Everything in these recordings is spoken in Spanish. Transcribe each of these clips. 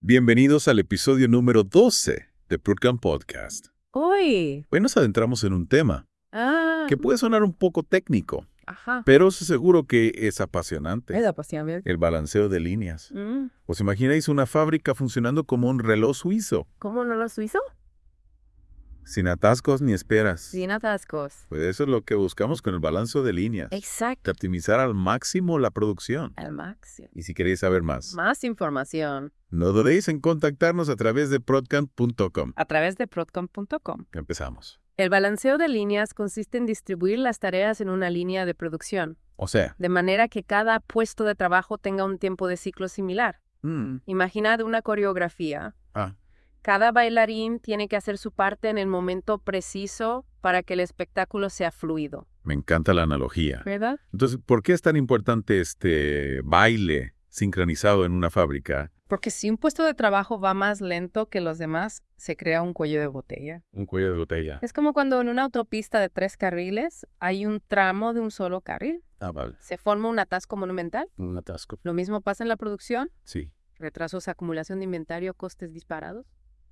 Bienvenidos al episodio número 12 de Broadcom Podcast. Hoy. Hoy nos adentramos en un tema que puede sonar un poco técnico, Ajá. pero os aseguro que es apasionante. Es apasionante. El balanceo de líneas. ¿Os imagináis una fábrica funcionando como un reloj suizo? ¿Cómo no lo suizo? Sin atascos ni esperas. Sin atascos. Pues eso es lo que buscamos con el balanceo de líneas. Exacto. De optimizar al máximo la producción. Al máximo. Y si queréis saber más, Más información no dudéis en contactarnos a través de prodcam.com. a través de prodcom.com. Empezamos. El balanceo de líneas consiste en distribuir las tareas en una línea de producción, O sea, de manera que cada puesto de trabajo tenga un tiempo de ciclo similar. Imaginad una coreografía. Cada bailarín tiene que hacer su parte en el momento preciso para que el espectáculo sea fluido. me encanta la analogía. ¿Verdad? Entonces, ¿por qué es tan importante este baile sincronizado en una fábrica? Porque si un puesto de trabajo va más lento que los demás, se crea un cuello de botella. Un cuello de botella. Es como cuando en una autopista de 3 carriles hay un tramo de un solo carril. Vale. Se forma un atasco monumental. Un atasco. Lo mismo pasa en la producción. Sí. Retrasos, acumulación de inventario, costes disparados.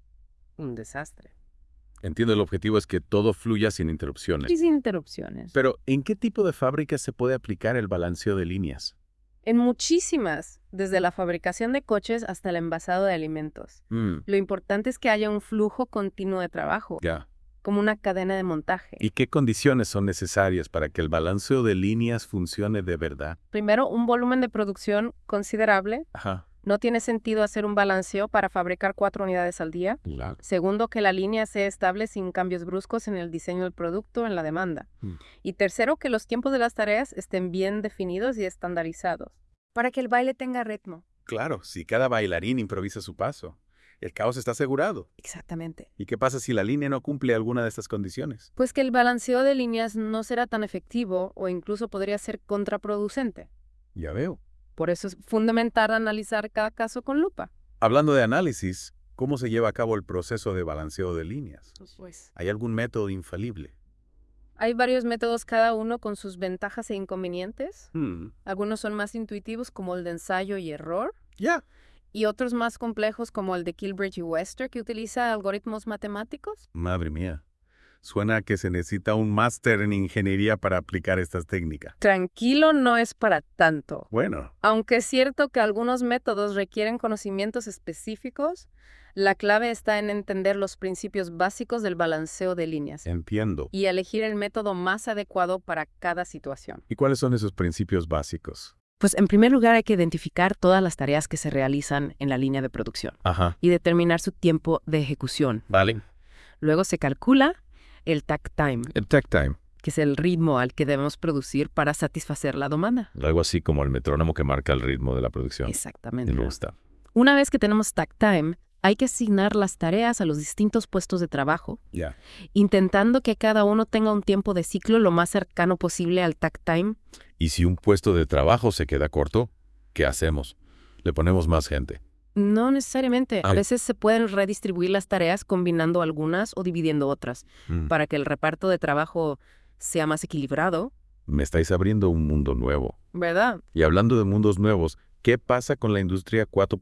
Un desastre. Entiendo, el objetivo es que todo fluya sin interrupciones. Y sin interrupciones. Pero, ¿en qué tipo de fábricas se puede aplicar el balanceo de líneas? En muchísimas, desde la fabricación de coches hasta el envasado de alimentos. Lo importante es que haya un flujo continuo de trabajo, Ya. como una cadena de montaje. ¿Y qué condiciones son necesarias para que el balanceo de líneas funcione de verdad? Primero, un volumen de producción considerable. Ajá. No tiene sentido hacer un balanceo para fabricar 4 unidades al día. Claro. Segundo, que la línea sea estable sin cambios bruscos en el diseño del producto o en la demanda. Y tercero, que los tiempos de las tareas estén bien definidos y estandarizados, para que el baile tenga ritmo. Claro, si cada bailarín improvisa su paso, el caos está asegurado. Exactamente. ¿Y qué pasa si la línea no cumple alguna de estas condiciones? Pues que el balanceo de líneas no será tan efectivo o incluso podría ser contraproducente. Ya veo. Por eso es fundamental analizar cada caso con lupa. Hablando de análisis, ¿cómo se lleva a cabo el proceso de balanceo de líneas? Pues ¿Hay algún método infalible? hay varios métodos, cada uno con sus ventajas e inconvenientes. Algunos son más intuitivos, como el de ensayo y error, Ya. y otros más complejos, como el de Kilbridge y Wester, que utiliza algoritmos matemáticos. Madre mía. Suena a que se necesita un máster en ingeniería para aplicar estas técnicas. Tranquilo, no es para tanto. Bueno, Aunque es cierto que algunos métodos requieren conocimientos específicos, la clave está en entender los principios básicos del balanceo de líneas entiendo. y elegir el método más adecuado para cada situación. ¿Y cuáles son esos principios básicos? Pues en primer lugar hay que identificar todas las tareas que se realizan en la línea de producción Ajá. y determinar su tiempo de ejecución. Vale. Luego se calcula el takt time, El takt time. que es el ritmo al que debemos producir para satisfacer la demanda. Algo así como el metrónomo que marca el ritmo de la producción. Exactamente. Me gusta. Una vez que tenemos takt time, hay que asignar las tareas a los distintos puestos de trabajo, Ya. intentando que cada uno tenga un tiempo de ciclo lo más cercano posible al takt time. ¿Y si un puesto de trabajo se queda corto? ¿Qué hacemos? ¿Le ponemos más gente? No necesariamente. A Ay. veces se pueden redistribuir las tareas combinando algunas o dividiendo otras, para que el reparto de trabajo sea más equilibrado, Me estáis abriendo un mundo nuevo. ¿verdad? Y hablando de mundos nuevos, ¿qué pasa con la industria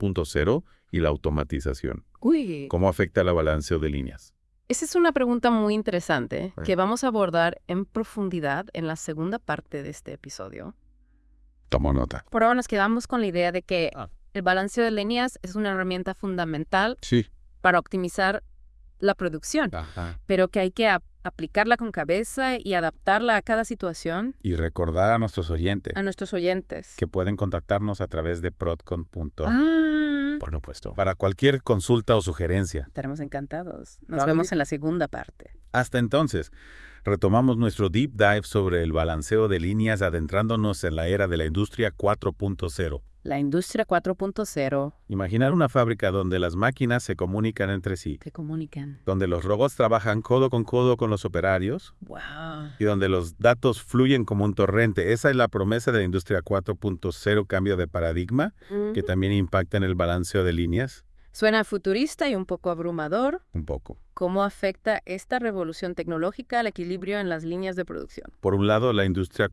4.0 y la automatización? Uy, ¿Cómo afecta el balanceo de líneas? esa es una pregunta muy interesante Sí. que vamos a abordar en profundidad en la segunda parte de este episodio. Tomo nota. Por ahora nos quedamos con la idea de que Ah. el balanceo de líneas es una herramienta fundamental Sí. para optimizar la producción, Ajá. pero que hay que aplicarla con cabeza y adaptarla a cada situación, Y recordar a nuestros oyentes a nuestros oyentes. que pueden contactarnos a través de prodcom.com. Por supuesto. Para cualquier consulta o sugerencia. estaremos encantados. Nos Vale. vemos en la segunda parte. Hasta entonces, retomamos nuestro deep dive sobre el balanceo de líneas adentrándonos en la era de la industria 4.0. La industria 4.0 Imaginar una fábrica donde las máquinas se comunican entre sí, que comunican. donde los robots trabajan codo con los operarios ¡Wow! y donde los datos fluyen como un torrente. Esa es la promesa de la industria 4.0, cambio de paradigma, que también impacta en el balanceo de líneas. Suena futurista y un poco abrumador. Un poco. ¿Cómo afecta esta revolución tecnológica al equilibrio en las líneas de producción? Por un lado, la industria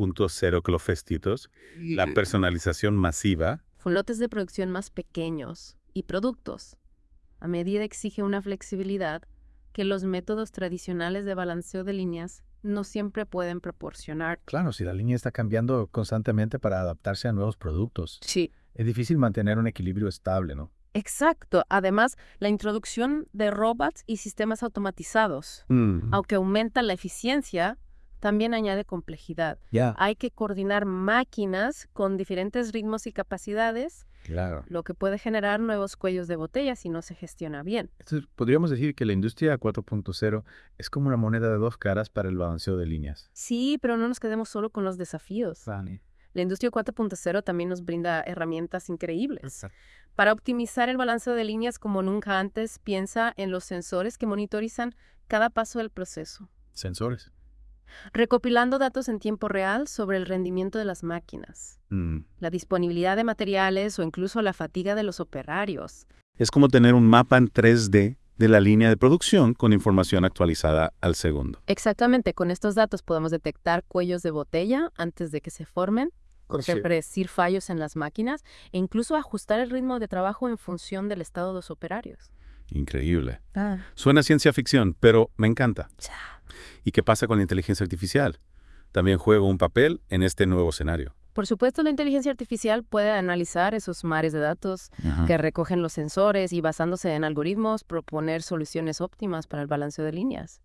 4.0 clofestitos, la personalización masiva, Con lotes de producción más pequeños y productos. A medida exige una flexibilidad que los métodos tradicionales de balanceo de líneas no siempre pueden proporcionar. Claro, si la línea está cambiando constantemente para adaptarse a nuevos productos, Sí. es difícil mantener un equilibrio estable, ¿no? Exacto. Además, la introducción de robots y sistemas automatizados, aunque aumenta la eficiencia, también añade complejidad. Ya. Hay que coordinar máquinas con diferentes ritmos y capacidades, Claro. lo que puede generar nuevos cuellos de botella si no se gestiona bien. Entonces, podríamos decir que la industria 4.0 es como una moneda de dos caras para el balanceo de líneas. Sí, pero no nos quedemos solo con los desafíos. Vale. La industria 4.0 también nos brinda herramientas increíbles. Para optimizar el balanceo de líneas como nunca antes, piensa en los sensores que monitorizan cada paso del proceso, Sensores. recopilando datos en tiempo real sobre el rendimiento de las máquinas, la disponibilidad de materiales o incluso la fatiga de los operarios. Es como tener un mapa en 3D de la línea de producción con información actualizada al segundo. Exactamente, con estos datos podemos detectar cuellos de botella antes de que se formen, predecir fallos en las máquinas e incluso ajustar el ritmo de trabajo en función del estado de los operarios. Increíble. Suena a ciencia ficción, pero me encanta. ¿Y qué pasa con la inteligencia artificial? También juega un papel en este nuevo escenario. Por supuesto, la inteligencia artificial puede analizar esos mares de datos que recogen los sensores y, basándose en algoritmos, proponer soluciones óptimas para el balanceo de líneas.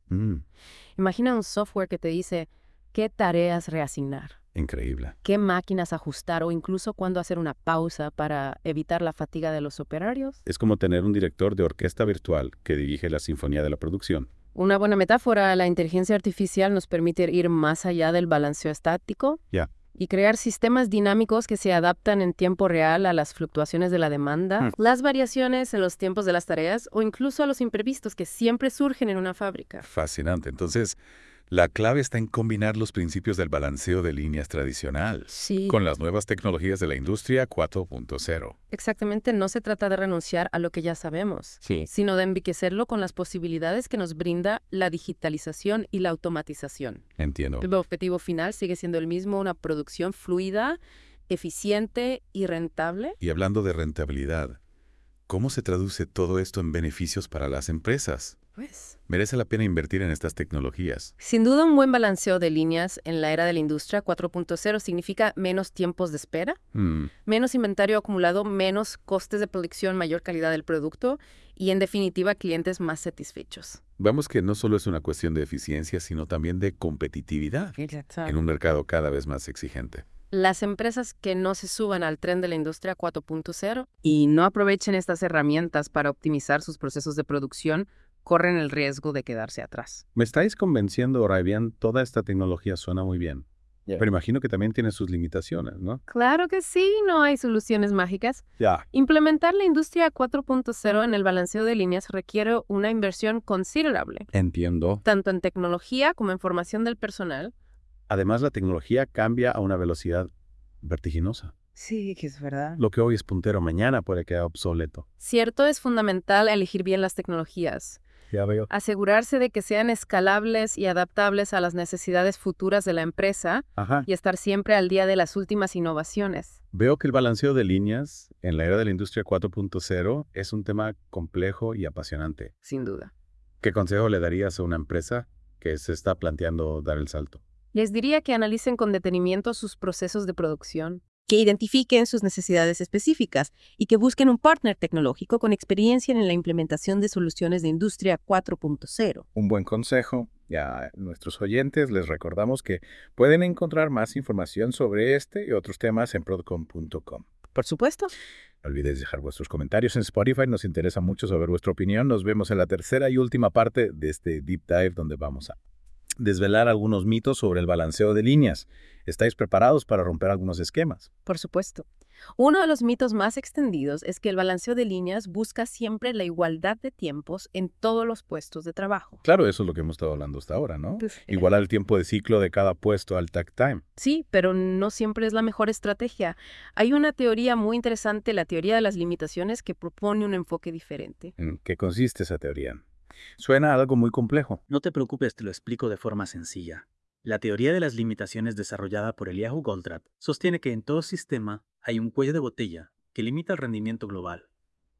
Imagina un software que te dice qué tareas reasignar, Increíble. qué máquinas ajustar o incluso cuándo hacer una pausa para evitar la fatiga de los operarios. Es como tener un director de orquesta virtual que dirige la sinfonía de la producción. Una buena metáfora, la inteligencia artificial nos permite ir más allá del balanceo estático y crear sistemas dinámicos que se adaptan en tiempo real a las fluctuaciones de la demanda, las variaciones en los tiempos de las tareas o incluso a los imprevistos que siempre surgen en una fábrica. Fascinante. Entonces, la clave está en combinar los principios del balanceo de líneas tradicional con las nuevas tecnologías de la industria 4.0. Exactamente, no se trata de renunciar a lo que ya sabemos, sino de enriquecerlo con las posibilidades que nos brinda la digitalización y la automatización. Entiendo. El objetivo final sigue siendo el mismo, una producción fluida, eficiente y rentable. Y hablando de rentabilidad, ¿cómo se traduce todo esto en beneficios para las empresas? ¿Merece la pena invertir en estas tecnologías? Sin duda, un buen balanceo de líneas en la era de la industria 4.0 significa menos tiempos de espera, menos inventario acumulado, menos costes de producción, mayor calidad del producto y, en definitiva, clientes más satisfechos. Vemos que no solo es una cuestión de eficiencia, sino también de competitividad en un mercado cada vez más exigente. Las empresas que no se suban al tren de la industria 4.0 y no aprovechen estas herramientas para optimizar sus procesos de producción corren el riesgo de quedarse atrás. Me estáis convenciendo, Raivian. Toda esta tecnología suena muy bien. Pero imagino que también tiene sus limitaciones, ¿no? Claro que sí, no hay soluciones mágicas. Implementar la industria 4.0 en el balanceo de líneas requiere una inversión considerable. Entiendo. Tanto en tecnología como en formación del personal. Además, la tecnología cambia a una velocidad vertiginosa. Sí, que es verdad. Lo que hoy es puntero, mañana puede quedar obsoleto. Cierto, es fundamental elegir bien las tecnologías. Ya veo. Asegurarse de que sean escalables y adaptables a las necesidades futuras de la empresa y estar siempre al día de las últimas innovaciones. Veo que el balanceo de líneas en la era de la industria 4.0 es un tema complejo y apasionante. Sin duda. ¿Qué consejo le darías a una empresa que se está planteando dar el salto? Les diría que analicen con detenimiento sus procesos de producción, que identifiquen sus necesidades específicas y que busquen un partner tecnológico con experiencia en la implementación de soluciones de industria 4.0. Un buen consejo. Ya a nuestros oyentes les recordamos que pueden encontrar más información sobre este y otros temas en prodcom.com. Por supuesto. No olvides dejar vuestros comentarios en Spotify. Nos interesa mucho saber vuestra opinión. Nos vemos en la tercera y última parte de este Deep Dive donde vamos a desvelar algunos mitos sobre el balanceo de líneas. ¿Estáis preparados para romper algunos esquemas? Por supuesto. Uno de los mitos más extendidos es que el balanceo de líneas busca siempre la igualdad de tiempos en todos los puestos de trabajo. Claro, eso es lo que hemos estado hablando hasta ahora, ¿no? Igualar el tiempo de ciclo de cada puesto al takt time. Sí, pero no siempre es la mejor estrategia. Hay una teoría muy interesante, la teoría de las limitaciones, que propone un enfoque diferente. ¿En qué consiste esa teoría? Suena a algo muy complejo. No te preocupes, te lo explico de forma sencilla. La teoría de las limitaciones desarrollada por Eliyahu Goldratt sostiene que en todo sistema hay un cuello de botella que limita el rendimiento global.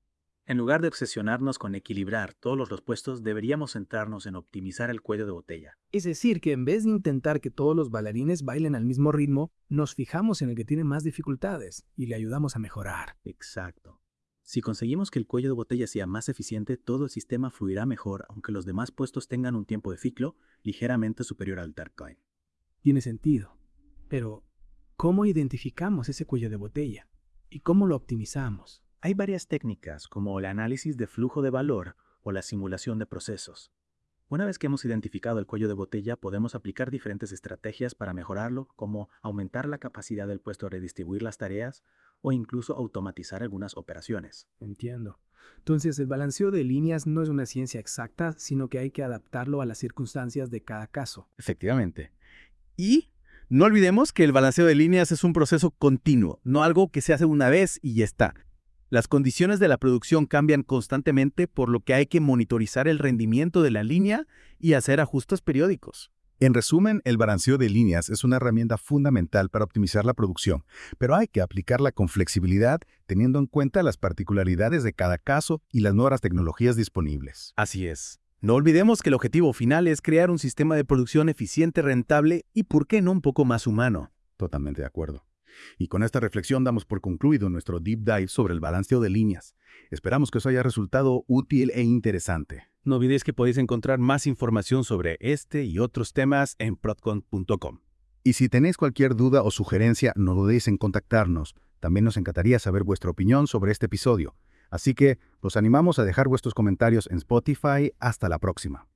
En lugar de obsesionarnos con equilibrar todos los puestos, deberíamos centrarnos en optimizar el cuello de botella. Es decir, que en vez de intentar que todos los bailarines bailen al mismo ritmo, nos fijamos en el que tiene más dificultades y le ayudamos a mejorar. Exacto. Si conseguimos que el cuello de botella sea más eficiente, todo el sistema fluirá mejor, aunque los demás puestos tengan un tiempo de ciclo ligeramente superior al Darkcoin. Tiene sentido. Pero, ¿cómo identificamos ese cuello de botella? ¿Y cómo lo optimizamos? Hay varias técnicas, como el análisis de flujo de valor o la simulación de procesos. Una vez que hemos identificado el cuello de botella, podemos aplicar diferentes estrategias para mejorarlo, como aumentar la capacidad del puesto de redistribuir las tareas o incluso automatizar algunas operaciones. Entiendo. Entonces, el balanceo de líneas no es una ciencia exacta, sino que hay que adaptarlo a las circunstancias de cada caso. Efectivamente. Y no olvidemos que el balanceo de líneas es un proceso continuo, no algo que se hace una vez y ya está. Las condiciones de la producción cambian constantemente, por lo que hay que monitorizar el rendimiento de la línea y hacer ajustes periódicos. En resumen, el balanceo de líneas es una herramienta fundamental para optimizar la producción, pero hay que aplicarla con flexibilidad, teniendo en cuenta las particularidades de cada caso y las nuevas tecnologías disponibles. Así es. No olvidemos que el objetivo final es crear un sistema de producción eficiente, rentable y, ¿por qué no, un poco más humano? Totalmente de acuerdo. Y con esta reflexión damos por concluido nuestro deep dive sobre el balanceo de líneas. Esperamos que os haya resultado útil e interesante. No olvidéis que podéis encontrar más información sobre este y otros temas en prodcon.com. Y si tenéis cualquier duda o sugerencia, no dudéis en contactarnos. También nos encantaría saber vuestra opinión sobre este episodio. Así que los animamos a dejar vuestros comentarios en Spotify. Hasta la próxima.